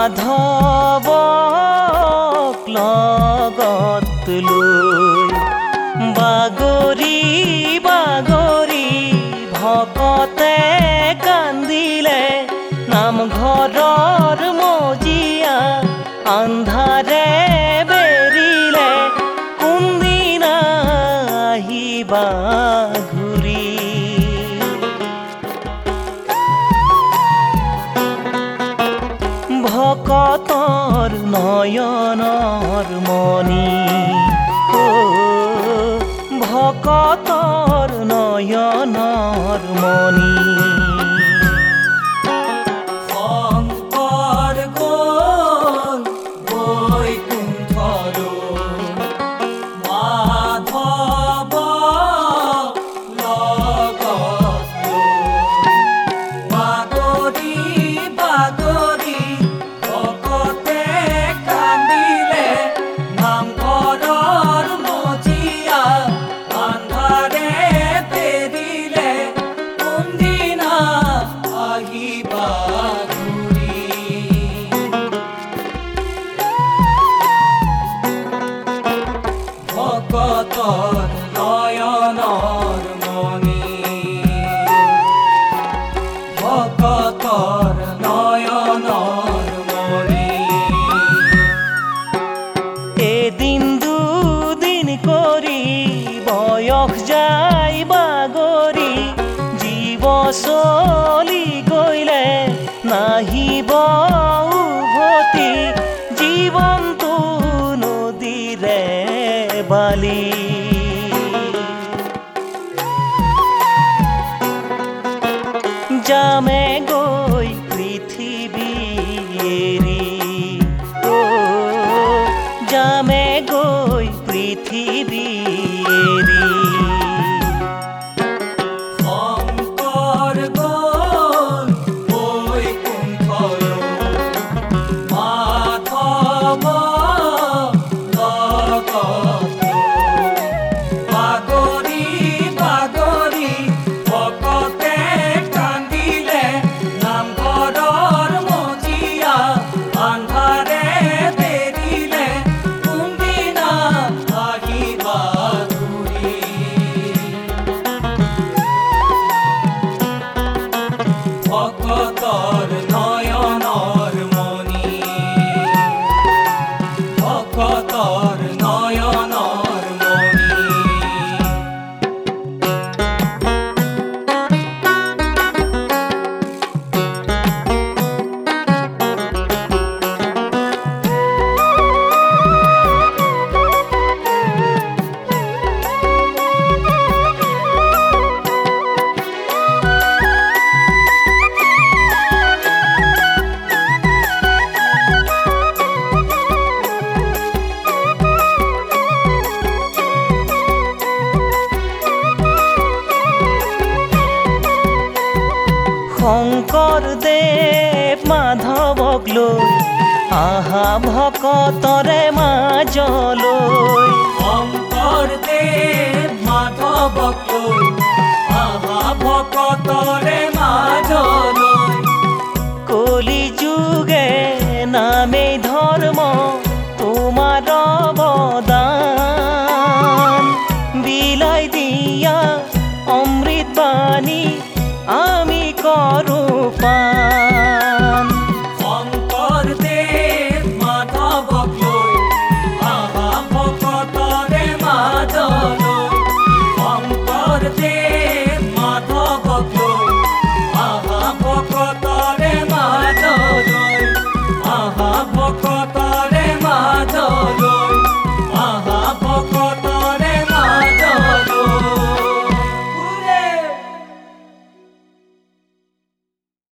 মাধৱক লগত লৈ বাগৰি বাগৰি ভকতে কান্দিলে নামঘৰৰ মজিয়া আন্ধাৰে বেৰিলে কোনদিনা আহিবা ঘূৰি। ভকতৰ নয়নৰ মণি ভকতৰ নয়নৰ মণি। শংকৰ গ'ল বৈকুণ্ঠলৈ মাধৱক লগত লৈ বাগৰি বাগৰি ভকতে কান্দিলে নামঘৰৰ মজিয়া আন্ধাৰে বেৰিলে কোনদিনা আহিবা ঘূৰি। ভকতৰ নয়নৰ মণি ভকতৰ নয়নৰ মণি। এদিন দুদিন কৰি বয়স যায় বাগৰি জীৱ চলি গ'লে নাহিব উভতি জীৱনটো নদীৰে বালি। যামে গৈ পৃথিৱী এৰি যামে গৈ পৃথিৱী এৰি। শংকৰ গ'ল বৈকুণ্ঠলৈ মাধৱক লগত লৈ বাগৰি বাগৰি ভকতে কান্দিলে নামঘৰৰ মজিয়া আন্ধাৰে বেৰিলে কোনদিনা আহিবা ঘূৰি। ভকতৰ নয়নৰ মণি ভকতৰ নয়নৰ মণি। শংকৰদেৱ মাধৱক লৈ আহা ভকতৰে মাজলৈ শংকৰদেৱ মাধৱক লৈ আহা ভকত